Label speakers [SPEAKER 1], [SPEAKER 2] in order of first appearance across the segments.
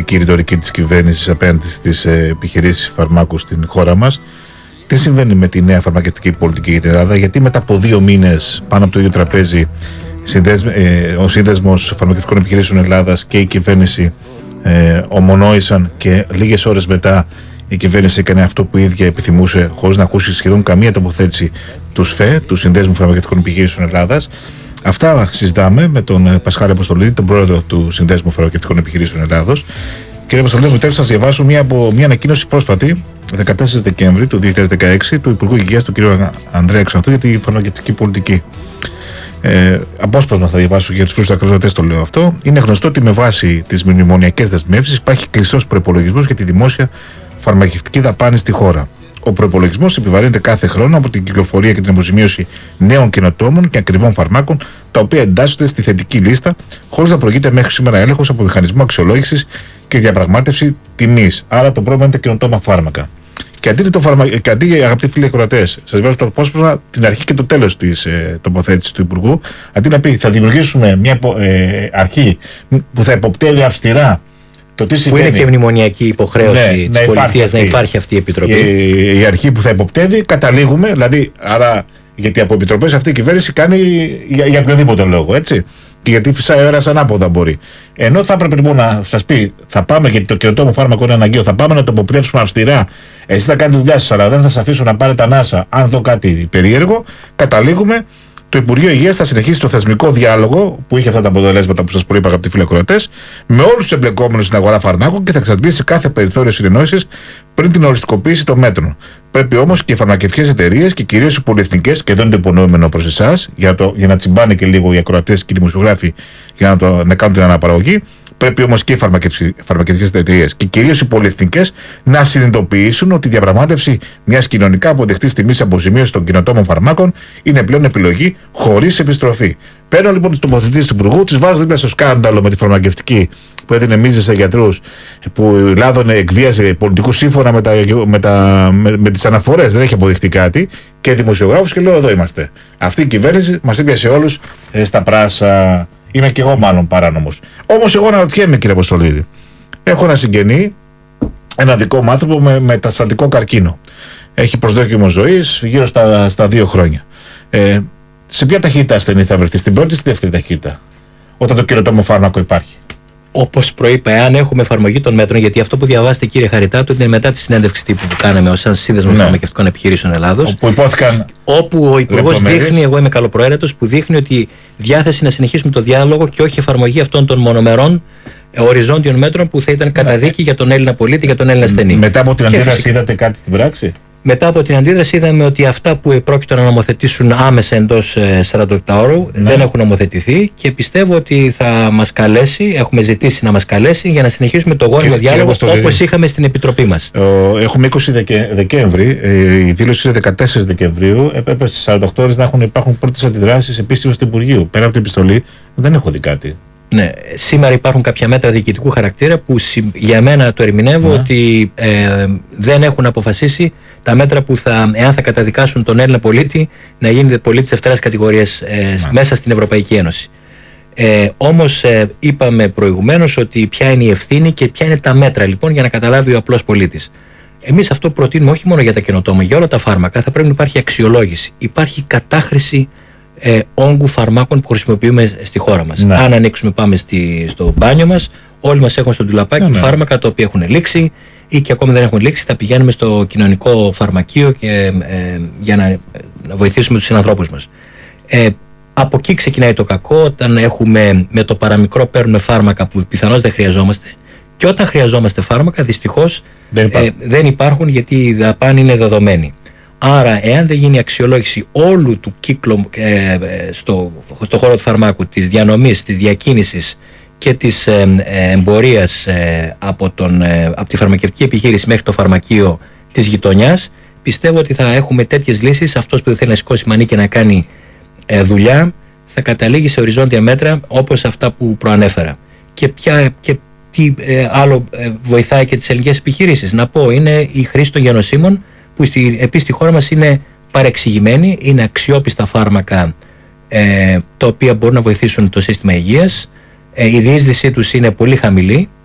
[SPEAKER 1] αρνητική ρητορική της κυβέρνησης απέναντι στις επιχειρήσεις φαρμάκου στην χώρα μας. Τι συμβαίνει με τη νέα φαρμακευτική πολιτική για την Ελλάδα, γιατί μετά από 2 μήνες πάνω από το ίδιο τραπέζι ο Σύνδεσμος Φαρμακευτικών Επιχειρήσεων Ελλάδας και η κυβέρνηση ομονόησαν και λίγες ώρες μετά η κυβέρνηση έκανε αυτό που η ίδια επιθυμούσε, χωρίς να ακούσει σχεδόν καμία τοποθέτηση του ΣΦΕ, του Συνδέσμου Φαρμακευτικών Επιχειρήσεων Ελλάδας. Αυτά συζητάμε με τον Πασχάλη Αποστολίδη, τον πρόεδρο του Συνδέσμου Φαρμακευτικών Επιχειρήσεων Ελλάδος. Κύριε Αποστολίδη, μου επιτρέψτε να σας διαβάσω μια ανακοίνωση πρόσφατη, 14 Δεκέμβρη του 2016, του Υπουργού Υγείας, του κ. Ανδρέα Ξανθού, για τη φαρμακευτική πολιτική. Απόσπασμα θα διαβάσω για τους φίλους ακροατές, το λέω αυτό. Είναι γνωστό ότι με βάση τις μνημονιακές δεσμεύσεις υπάρχει κλειστός προϋπολογισμός για τη δημόσια φαρμακευτική δαπάνη στη χώρα. Ο προϋπολογισμός επιβαρύνεται κάθε χρόνο από την κυκλοφορία και την αποζημίωση νέων καινοτόμων και ακριβών φαρμάκων, τα οποία εντάσσονται στη θετική λίστα, χωρίς να προηγείται μέχρι σήμερα έλεγχος από μηχανισμό αξιολόγησης και διαπραγμάτευση τιμής. Άρα το πρόβλημα είναι τα καινοτόμα φάρμακα. Και αντί, αγαπητοί φίλοι ακροατές, σας βάζω το απόσπασμα την αρχή και το τέλος της τοποθέτησης του Υπουργού, αντί να πει θα δημιουργήσουμε μια αρχή που θα υποπτεύει αυστηρά το τι συμβαίνει.
[SPEAKER 2] Που είναι και μνημονιακή υποχρέωση της πολιτείας να υπάρχει αυτή η επιτροπή.
[SPEAKER 1] Η αρχή που θα υποπτεύει, καταλήγουμε, δηλαδή, άρα, γιατί από επιτροπές αυτή η κυβέρνηση κάνει για οποιοδήποτε λόγο, έτσι. Και γιατί φυσάει ο αέρας ανάποδα μπορεί. Ενώ θα έπρεπε λοιπόν να σας πει, θα πάμε, γιατί το καινοτόμο φάρμακο είναι αναγκαίο, θα πάμε να το υποπτεύσουμε αυστηρά. Εσείς θα κάνετε τη δουλειά σας, αλλά δεν θα σας αφήσω να πάρετε ανάσα αν δω κάτι περίεργο. Καταλήγουμε, το Υπουργείο Υγείας θα συνεχίσει το θεσμικό διάλογο που είχε αυτά τα αποτελέσματα που σας προείπα, αγαπητοί φίλοι ακροατές, με όλους τους εμπλεκόμενους στην αγορά φαρμάκων και θα εξαντλήσει κάθε περιθώριο συνεννόησης πριν την οριστικοποίηση των μέτρων. Πρέπει όμως και οι φαρμακευτικές εταιρείες και κυρίως οι πολυεθνικές, και εδώ είναι το υπονοούμενο προς εσάς, για να τσιμπάνε και λίγο οι ακροατές και οι δημοσιογράφοι για να κάνουν την αναπαραγωγή. Πρέπει όμως και οι φαρμακευτικές εταιρείες και κυρίως οι πολυεθνικές να συνειδητοποιήσουν ότι η διαπραγμάτευση μιας κοινωνικά αποδεκτής τιμής αποζημίωσης των καινοτόμων φαρμάκων είναι πλέον επιλογή χωρίς επιστροφή. Παίρνω λοιπόν τις τοποθετήσεις του Υπουργού, τις βάζω δίπλα στο σκάνδαλο με τη φαρμακευτική που έδινε μίζες σε γιατρούς, που λάδωνε, εκβίαζε πολιτικούς σύμφωνα με τις αναφορές, δεν έχει αποδειχτεί κάτι, και δημοσιογράφους, και λέω εδώ είμαστε. Αυτή η κυβέρνηση μας έπιασε όλους στα πράσα. Είμαι και εγώ μάλλον παράνομος. Όμως εγώ αναρωτιέμαι, κύριε Αποστολίδη. Έχω ένα συγγενή, ένα δικό μου άνθρωπο με μεταστατικό καρκίνο. Έχει προσδόκιμο ζωής γύρω στα 2 χρόνια. Σε ποια ταχύτητα ασθενή θα βρεθεί, στην πρώτη ή στη δεύτερη ταχύτητα, όταν το καινοτόμο φάρμακο υπάρχει?
[SPEAKER 2] Όπως προείπα, εάν έχουμε εφαρμογή των μέτρων, γιατί αυτό που διαβάσετε, κύριε Χαριτάτου, είναι μετά τη συνέντευξη τύπου που κάναμε ως Σύνδεσμο Φαρμακευτικών Επιχειρήσεων Ελλάδος. Όπου ο Υπουργός δείχνει, εγώ είμαι καλοπροαίρετος, που δείχνει ότι διάθεση να συνεχίσουμε το διάλογο και όχι εφαρμογή αυτών των μονομερών οριζόντιων μέτρων που θα ήταν καταδίκη για τον Έλληνα πολίτη, για τον Έλληνα ασθενή.
[SPEAKER 1] Μετά από την αντίδραση, είδατε κάτι στην πράξη?
[SPEAKER 2] Μετά από την αντίδραση είδαμε ότι αυτά που επρόκειτο να νομοθετήσουν άμεσα εντός 48 ώρου δεν έχουν νομοθετηθεί, και πιστεύω ότι θα μας καλέσει, έχουμε ζητήσει να μας καλέσει για να συνεχίσουμε το γόνιμο διάλογο όπως είχαμε στην Επιτροπή μας.
[SPEAKER 1] Έχουμε 20 Δεκέμβρη, η δήλωση είναι 14 Δεκεμβρίου, έπρεπε στις 48 ώρες να υπάρχουν πρώτες αντιδράσεις επίσημες του Υπουργείου. Πέρα από την επιστολή δεν έχω δει κάτι.
[SPEAKER 2] Ναι, σήμερα υπάρχουν κάποια μέτρα διοικητικού χαρακτήρα που για μένα το ερμηνεύω ότι δεν έχουν αποφασίσει τα μέτρα που εάν θα καταδικάσουν τον Έλληνα πολίτη να γίνει πολίτης δευτέρας κατηγορίας μέσα στην Ευρωπαϊκή Ένωση. Όμως είπαμε προηγουμένως ότι ποια είναι η ευθύνη και ποια είναι τα μέτρα λοιπόν για να καταλάβει ο απλός πολίτης. Εμείς αυτό προτείνουμε όχι μόνο για τα καινοτόμα, για όλα τα φάρμακα θα πρέπει να υπάρχει αξιολόγηση. Υπάρχει κατάχρηση όγκου φαρμάκων που χρησιμοποιούμε στη χώρα μας. Αν ανοίξουμε, πάμε στο μπάνιο μας, όλοι μας έχουν στο ντουλαπάκι φάρμακα τα οποία έχουν λήξει ή και ακόμη δεν έχουν λήξει. Θα πηγαίνουμε στο κοινωνικό φαρμακείο για να βοηθήσουμε τους συνανθρώπους μας. Από εκεί ξεκινάει το κακό, όταν έχουμε με το παραμικρό παίρνουμε φάρμακα που πιθανώς δεν χρειαζόμαστε, και όταν χρειαζόμαστε φάρμακα δυστυχώς δεν υπάρχουν, γιατί η δαπάνη είναι δεδομένη. Άρα, εάν δεν γίνει αξιολόγηση όλου του κύκλου στο χώρο του φαρμάκου, της διανομής, της διακίνησης και της εμπορίας από τη φαρμακευτική επιχείρηση μέχρι το φαρμακείο της γειτονιάς, πιστεύω ότι θα έχουμε τέτοιες λύσεις. Αυτός που δεν θέλει να σηκώσει μανί και να κάνει δουλειά θα καταλήγει σε οριζόντια μέτρα όπως αυτά που προανέφερα. Και τι άλλο βοηθάει και τις ελληνικές επιχειρήσεις? Να πω, είναι η χρήση των γενοσύμων, που επίσης στη χώρα μας είναι παρεξηγημένη, είναι αξιόπιστα φάρμακα τα οποία μπορούν να βοηθήσουν το σύστημα υγείας. Η διείσδυσή τους είναι πολύ χαμηλή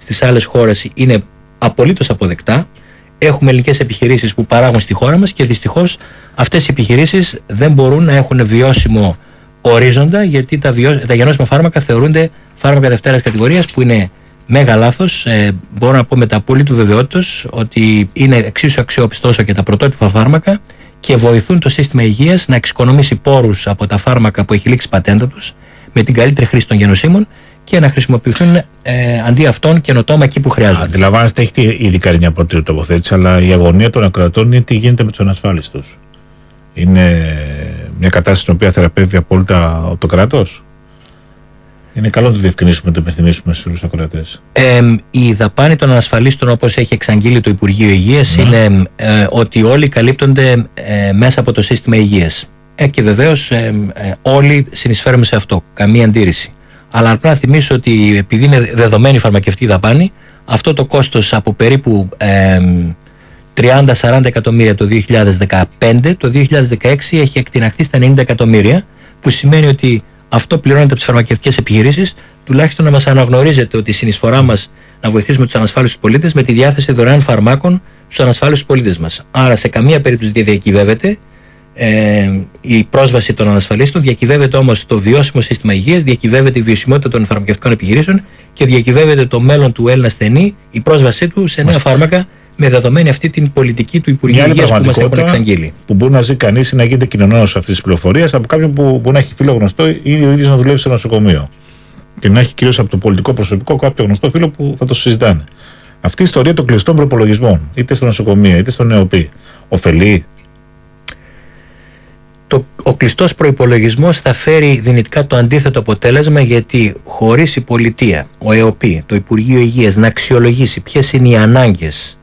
[SPEAKER 2] στις άλλες χώρες είναι απολύτως αποδεκτά. Έχουμε ελληνικές επιχειρήσεις που παράγουν στη χώρα μας και δυστυχώς αυτές οι επιχειρήσεις δεν μπορούν να έχουν βιώσιμο ορίζοντα, γιατί τα γενώσιμα φάρμακα θεωρούνται φάρμακα δευτέρας κατηγορίας, που είναι μέγα λάθος. Μπορώ να πω με τα απολύτου βεβαιότητας ότι είναι εξίσου αξιόπιστο όσο και τα πρωτότυπα φάρμακα και βοηθούν το σύστημα υγείας να εξοικονομήσει πόρους από τα φάρμακα που έχει λήξει πατέντα τους με την καλύτερη χρήση των γενοσύμων και να χρησιμοποιηθούν αντί αυτών καινοτόμα εκεί που χρειάζονται.
[SPEAKER 1] Αντιλαμβάνεστε, έχετε ήδη κάνει μια πρώτη τοποθέτηση, αλλά η αγωνία των ακροατών είναι τι γίνεται με τους ανασφάλιστους. Είναι μια κατάσταση στην οποία θεραπεύει απόλυτα το κράτος. Είναι καλό να το διευκρινίσουμε, να το υπενθυμίσουμε στους φίλους ακροατές.
[SPEAKER 2] Η δαπάνη των ανασφαλίστων, όπως έχει εξαγγείλει το Υπουργείο Υγείας, είναι ότι όλοι καλύπτονται μέσα από το σύστημα υγείας. Και βεβαίως όλοι συνεισφέρουμε σε αυτό. Καμία αντίρρηση. Αλλά πρέπει να θυμίσω ότι επειδή είναι δεδομένη η φαρμακευτική δαπάνη, αυτό το κόστος από περίπου 30-40 εκατομμύρια το 2015, το 2016 έχει εκτιναχθεί στα 90 εκατομμύρια, που σημαίνει ότι αυτό πληρώνεται από τις φαρμακευτικές επιχειρήσεις, τουλάχιστον να μας αναγνωρίζετε ότι η συνεισφορά μας να βοηθήσουμε τους ανασφάλιστους πολίτες με τη διάθεση δωρεάν φαρμάκων στους ανασφάλιστους πολίτες μας. Άρα σε καμία περίπτωση δεν διακυβεύεται η πρόσβαση των ανασφαλίστων, διακυβεύεται όμως το βιώσιμο σύστημα υγείας, διακυβεύεται η βιωσιμότητα των φαρμακευτικών επιχειρήσεων και διακυβεύεται το μέλλον του Έλληνα ασθενή, η πρόσβασή του σε νέα φάρμακα, με δεδομένη αυτή την πολιτική του Υπουργείου Υγείας που μας έχουν εξαγγείλει.
[SPEAKER 1] Που μπορεί να ζει κανείς ή να γίνεται κοινωνός αυτής της πληροφορίας από κάποιον που μπορεί να έχει φίλο γνωστό ή ο ίδιος να δουλεύει σε νοσοκομείο. Και να έχει κυρίως από το πολιτικό προσωπικό κάποιο γνωστό φίλο που θα το συζητάνε. Αυτή η ιστορία των κλειστών προπολογισμών, είτε στο νοσοκομείο είτε στο ΝΕΟΠΗ, ωφελεί?
[SPEAKER 2] Ο κλειστός προϋπολογισμός θα φέρει δυνητικά το αντίθετο αποτέλεσμα, γιατί χωρίς η πολιτεία, ο ΕΟΠΗ, το Υπουργείο Υγείας να αξιολογήσει ποιες είναι οι ανάγκες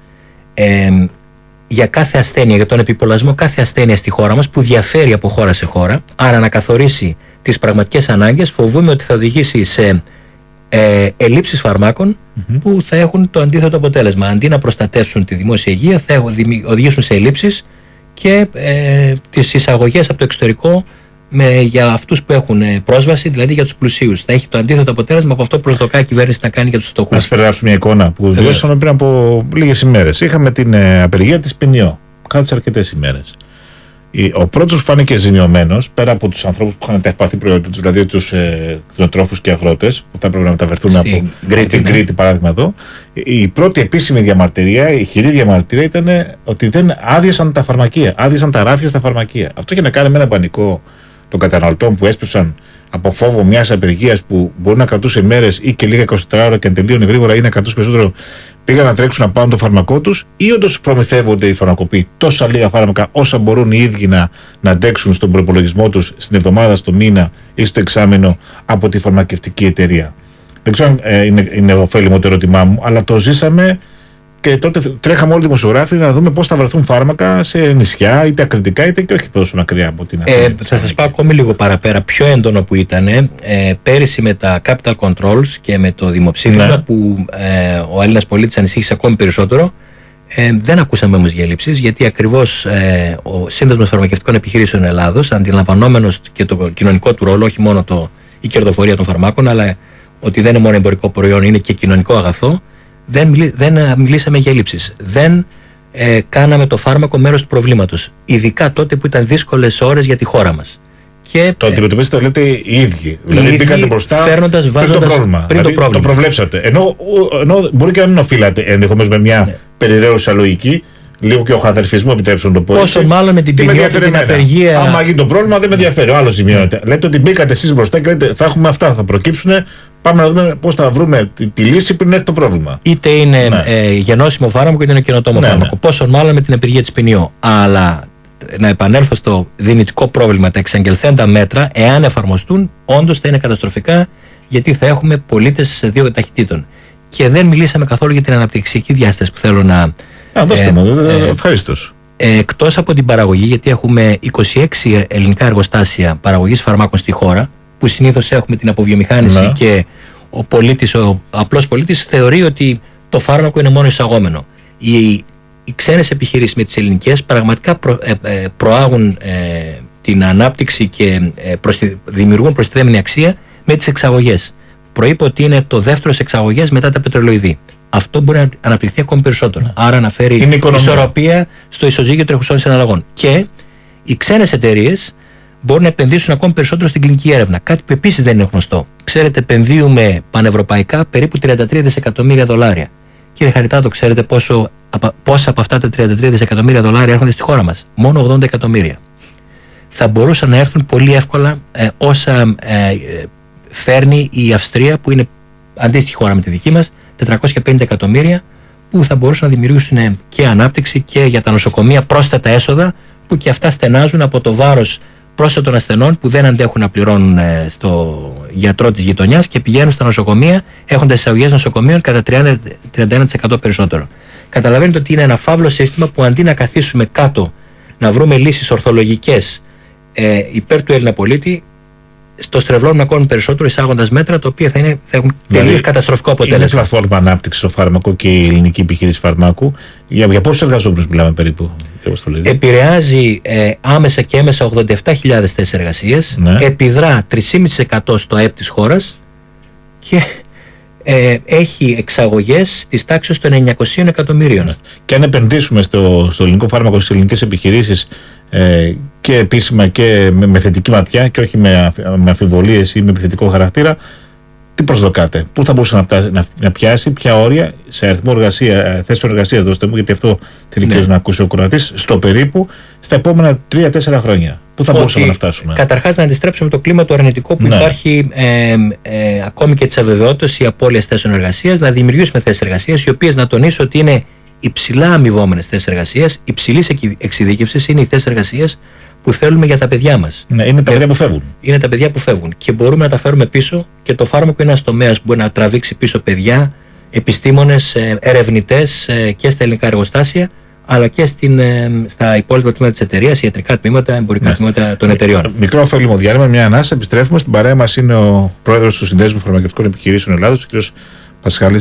[SPEAKER 2] για κάθε ασθένεια, για τον επιπολασμό κάθε ασθένεια στη χώρα μας, που διαφέρει από χώρα σε χώρα, άρα να καθορίσει τις πραγματικές ανάγκες, φοβούμαι ότι θα οδηγήσει σε ελλείψεις φαρμάκων που θα έχουν το αντίθετο αποτέλεσμα. Αντί να προστατεύσουν τη δημόσια υγεία, θα οδηγήσουν σε ελλείψεις και τις εισαγωγές από το εξωτερικό για αυτούς που έχουν πρόσβαση, δηλαδή για τους πλουσίους. Θα έχει το αντίθετο αποτέλεσμα από αυτό που προσδοκά η κυβέρνηση να κάνει για τους φτωχούς.
[SPEAKER 1] Να σας περιγράψω μια εικόνα που βιώσαμε πριν από λίγες ημέρες. Είχαμε την απεργία της ΠΕΝΙΟ. Κάτσε αρκετές ημέρες. Ο πρώτος που φάνηκε ζημιωμένος, πέρα από τους ανθρώπους που είχαν τα ευπαθή προϊόντα τους, δηλαδή τους κτηνοτρόφους και αγρότες, που θα έπρεπε να μεταφερθούν από την Κρήτη, παράδειγμα εδώ, η πρώτη επίσημη διαμαρτυρία, η χειρή διαμαρτυρία ήταν ότι δεν άδειασαν τα φαρμακεία, άδειασαν τα ράφια στα φαρμακεία. Αυτό είχε να κάνει με ένα πανικό των καταναλωτών που έσπευσαν από φόβο μιας απεργίας που μπορεί να κρατούσε μέρες ή και λίγα 24 ώρα και αν τελείωνε γρήγορα, ή να κρατούσε περισσότερο. Πήγαν να τρέξουν να πάρουν το φάρμακό τους, ή όντως προμηθεύονται οι φαρμακοποιοί τόσα λίγα φάρμακα όσα μπορούν οι ίδιοι να αντέξουν στον προπολογισμό τους στην εβδομάδα, στο μήνα ή στο εξάμηνο από τη φαρμακευτική εταιρεία. Δεν ξέρω αν είναι ωφέλιμο το ερώτημά μου, αλλά το ζήσαμε και τότε τρέχαμε όλοι οι δημοσιογράφοι να δούμε πώς θα βρεθούν φάρμακα σε νησιά, είτε ακριτικά είτε και όχι τόσο μακριά από την Αθήνα.
[SPEAKER 2] Θα σας πω ακόμη λίγο παραπέρα, πιο έντονο που ήταν πέρυσι με τα capital controls και με το δημοψήφισμα, που ο Έλληνας πολίτης ανησύχησε ακόμη περισσότερο. Δεν ακούσαμε όμως για ελλείψεις, γιατί ακριβώς ο Σύνδεσμος Φαρμακευτικών Επιχειρήσεων Ελλάδος, αντιλαμβανόμενος και το κοινωνικό του ρόλο, όχι μόνο η κερδοφορία των φαρμάκων, αλλά ότι δεν είναι μόνο εμπορικό προϊόν, είναι και κοινωνικό αγαθό, δεν μιλήσαμε για ελλείψεις. Δεν κάναμε το φάρμακο μέρος του προβλήματος. Ειδικά τότε που ήταν δύσκολες ώρες για τη χώρα μας. Και,
[SPEAKER 1] το αντιμετωπίσετε, λέτε, οι ίδιοι. Δηλαδή μπήκατε μπροστά πριν το πρόβλημα. Το προβλέψατε. Ενώ μπορεί και να μην οφείλατε ενδεχομένως με μια περιραίωσα λογική, λίγο και ο χαδερφισμό, επιτρέψτε να το πω.
[SPEAKER 2] Πόσο μάλλον με την την απεργία.
[SPEAKER 1] Άμα γίνει το πρόβλημα, δεν με ενδιαφέρει. Ο άλλος ζημιώνεται. Λέτε ότι μπήκατε εσείς μπροστά και λέτε θα έχουμε αυτά, θα προκύψουν. Πάμε να δούμε πώς θα βρούμε τη λύση πριν έρθει το πρόβλημα.
[SPEAKER 2] Είτε είναι γενώσιμο φάρμακο είτε είναι καινοτόμο φάρμακο. Πόσο μάλλον με την απεργία της ΠΕΝΙΟ. Αλλά να επανέλθω στο δυνητικό πρόβλημα, τα εξαγγελθέντα μέτρα, εάν εφαρμοστούν, όντως θα είναι καταστροφικά, γιατί θα έχουμε πολίτες σε δύο ταχυτήτων. Και δεν μιλήσαμε καθόλου για την αναπτυξιακή διάσταση που θέλω να.
[SPEAKER 1] Δώστε μου, ευχαρίστως.
[SPEAKER 2] Εκτός από την παραγωγή, γιατί έχουμε 26 ελληνικά εργοστάσια παραγωγής φαρμάκων στη χώρα, που συνήθως έχουμε την αποβιομηχάνηση και ο πολίτης, ο απλός πολίτης θεωρεί ότι το φάρμακο είναι μόνο εισαγόμενο. Οι ξένες επιχειρήσεις με τις ελληνικές πραγματικά προάγουν την ανάπτυξη και δημιουργούν προστιθέμενη αξία με τις εξαγωγές. προείπε ότι είναι το δεύτερο σε εξαγωγές μετά τα πετρελοειδή. Αυτό μπορεί να αναπτυχθεί ακόμη περισσότερο. Άρα να φέρει ισορροπία στο ισοζύγιο τρεχουσών συναλλαγών. Και οι ξένες εταιρείες μπορούν να επενδύσουν ακόμη περισσότερο στην κλινική έρευνα. Κάτι που επίσης δεν είναι γνωστό. Ξέρετε, επενδύουμε πανευρωπαϊκά περίπου $33 δισεκατομμύρια. Κύριε Χαριτάτο, ξέρετε πόσα από αυτά τα $33 δισεκατομμύρια έρχονται στη χώρα μας? Μόνο 80 εκατομμύρια. Θα μπορούσαν να έρθουν πολύ εύκολα όσα φέρνει η Αυστρία, που είναι αντίστοιχη χώρα με τη δική μας, 450 εκατομμύρια, που θα μπορούσαν να δημιουργήσουν και ανάπτυξη και για τα νοσοκομεία πρόσθετα έσοδα, που και αυτά στενάζουν από το βάρος πρόσθετων ασθενών που δεν αντέχουν να πληρώνουν στο γιατρό της γειτονιάς και πηγαίνουν στα νοσοκομεία έχοντας εισαγωγές νοσοκομείων κατά 31% περισσότερο. Καταλαβαίνετε ότι είναι ένα φαύλο σύστημα που αντί να καθίσουμε κάτω να βρούμε λύσεις ορθολογικές υπέρ του Έλληνα πολίτη, στο στρεβλώνουμε ακόμη περισσότερο εισάγοντας μέτρα τα οποία θα έχουν τελείως καταστροφικό αποτέλεσμα.
[SPEAKER 1] Είναι πλατφόρμα ανάπτυξη στο φάρμακο και η ελληνική επιχείρηση φαρμάκου. Για πόσους εργαζόμενους μιλάμε περίπου?
[SPEAKER 2] Επηρεάζει άμεσα και έμεσα 87.000 θέσεις εργασίας, επιδρά 3,5% στο ΑΕΠ της χώρας και έχει εξαγωγές της τάξης των 900 εκατομμυρίων.
[SPEAKER 1] Και αν επενδύσουμε στο ελληνικό φάρμακο, στις ελληνικές επιχειρήσεις, και επίσημα και με θετική ματιά και όχι με αμφιβολίες ή με επιθετικό χαρακτήρα, τι προσδοκάτε? Πού θα μπορούσε να πιάσει, ποια όρια σε αριθμό θέσεων εργασίας, δώστε μου, γιατί αυτό τελικώς να ακούσει ο Κροατής, στο περίπου στα επόμενα 3-4 χρόνια? Πού θα μπορούσαμε να φτάσουμε?
[SPEAKER 2] Καταρχάς να αντιστρέψουμε το κλίμα το αρνητικό που υπάρχει, ακόμη και της αβεβαιότητας ή απώλειας θέσεων εργασίας, να δημιουργήσουμε θέσεις εργασίας, οι οποίες, να τονίσω ότι είναι υψηλά αμοιβόμενες θέσεις εργασίας, υψηλής εξειδίκευσης, είναι οι θέσεις εργασίας που θέλουμε για τα παιδιά μας.
[SPEAKER 1] Ναι, είναι τα παιδιά που φεύγουν.
[SPEAKER 2] Είναι τα παιδιά που φεύγουν και μπορούμε να τα φέρουμε πίσω, και το φάρμακο είναι ένας τομέας που μπορεί να τραβήξει πίσω παιδιά, επιστήμονες, ερευνητές και στα ελληνικά εργοστάσια, αλλά και στα υπόλοιπα τμήματα της εταιρείας, ιατρικά τμήματα, εμπορικά τμήματα των εταιρεών.
[SPEAKER 1] Μικρό ωφέλιμο διάλειμμα, μια ανάσα. Επιστρέφουμε. Στην παρέα μας είναι ο πρόεδρος του Συνδέσμου Φαρμακευτικών Επιχειρήσεων Ελλάδος, ο κ. Πασχάλης